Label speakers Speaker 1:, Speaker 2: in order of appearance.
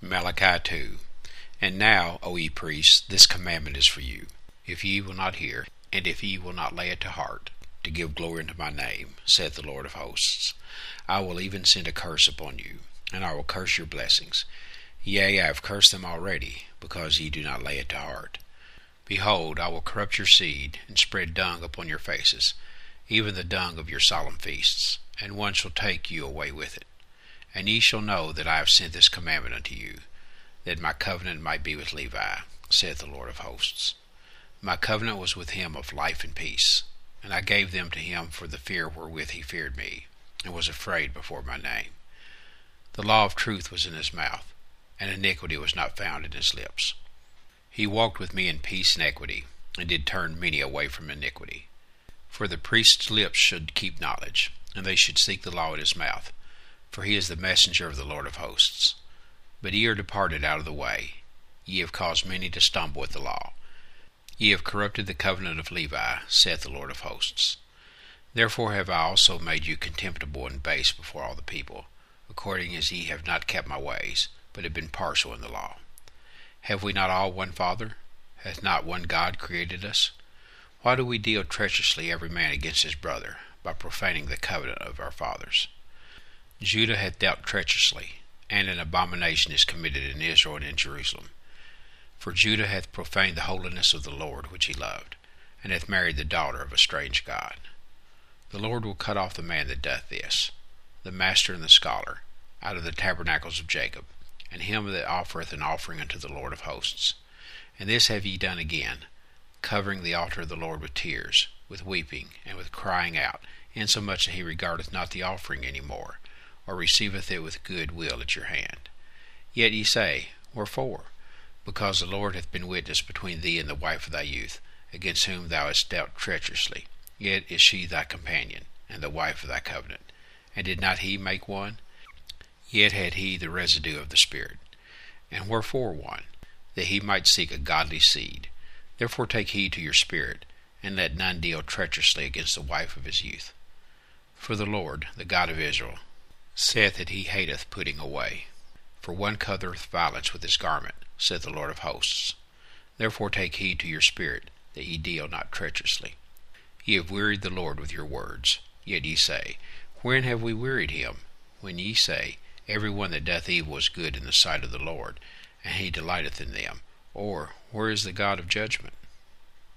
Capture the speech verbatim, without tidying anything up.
Speaker 1: Malachi two. And now, O ye priests, this commandment is for you, if ye will not hear, and if ye will not lay it to heart, to give glory unto my name, saith the Lord of hosts, I will even send a curse upon you, and I will curse your blessings. Yea, I have cursed them already, because ye do not lay it to heart. Behold, I will corrupt your seed, and spread dung upon your faces, even the dung of your solemn feasts, and one shall take you away with it. And ye shall know that I have sent this commandment unto you, that my covenant might be with Levi, saith the Lord of hosts. My covenant was with him of life and peace, and I gave them to him for the fear wherewith he feared me, and was afraid before my name. The law of truth was in his mouth, and iniquity was not found in his lips. He walked with me in peace and equity, and did turn many away from iniquity. For the priest's lips should keep knowledge, and they should seek the law in his mouth, for he is the messenger of the Lord of hosts. But ye are departed out of the way. Ye have caused many to stumble at the law. Ye have corrupted the covenant of Levi, saith the Lord of hosts. Therefore have I also made you contemptible and base before all the people, according as ye have not kept my ways, but have been partial in the law. Have we not all one Father? Hath not one God created us? Why do we deal treacherously every man against his brother, by profaning the covenant of our fathers? Judah hath dealt treacherously, and an abomination is committed in Israel and in Jerusalem. For Judah hath profaned the holiness of the Lord which he loved, and hath married the daughter of a strange god. The Lord will cut off the man that doth this, the master and the scholar, out of the tabernacles of Jacob, and him that offereth an offering unto the Lord of hosts. And this have ye done again, covering the altar of the Lord with tears, with weeping, and with crying out, insomuch that he regardeth not the offering any more, or receiveth it with good will at your hand. Yet ye say, Wherefore? Because the Lord hath been witness between thee and the wife of thy youth, against whom thou hast dealt treacherously. Yet is she thy companion, and the wife of thy covenant. And did not he make one? Yet had he the residue of the Spirit. And wherefore one? That he might seek a godly seed. Therefore take heed to your spirit, and let none deal treacherously against the wife of his youth. For the Lord, the God of Israel, saith that he hateth putting away. For one covereth violence with his garment, saith the Lord of hosts. Therefore take heed to your spirit, that ye deal not treacherously. Ye have wearied the Lord with your words. Yet ye say, Wherein have we wearied him? When ye say, Every one that doth evil is good in the sight of the Lord, and he delighteth in them. Or, where is the God of judgment?